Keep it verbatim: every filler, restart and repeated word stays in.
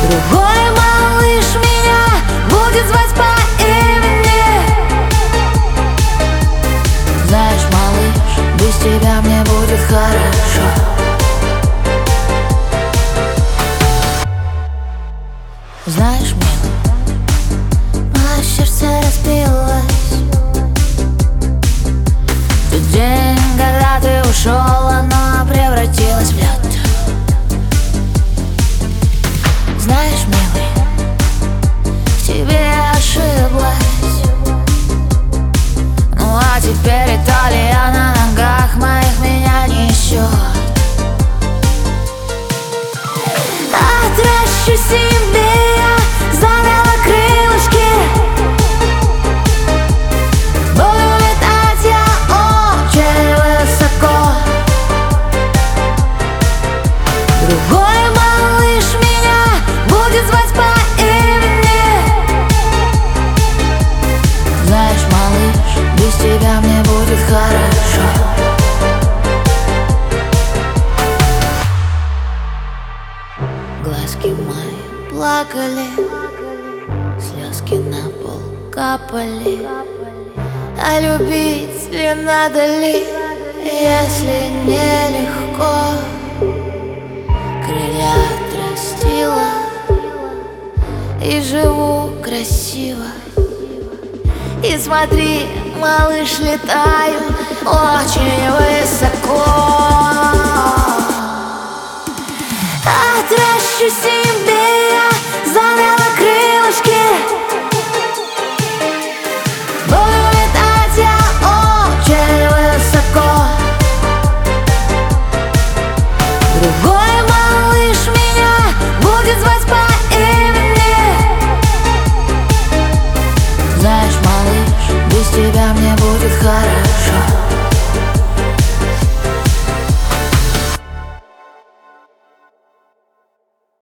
Другой малыш меня будет звать по имени. Знаешь, малыш, без тебя мне будет хорошо. Знаешь, милый, мое сердце разбилось в тот день, когда ты ушел, оно превратилось в лед. Знаешь, милый, в тебе ошиблась. Ну а теперь Италия на ногах моих меня несет. Отращу себе я заново крылышки. Буду летать я очень высоко. Другой малыш меня будет звать по имени. Знаешь, малыш, без тебя мне будет хорошо. Глазки мои плакали, слезки на пол капали. А любить ли надо ли, если нелегко? Крылья отрастила и живу красиво. И смотри, малыш, летаю очень высоко. Отращу себе я заново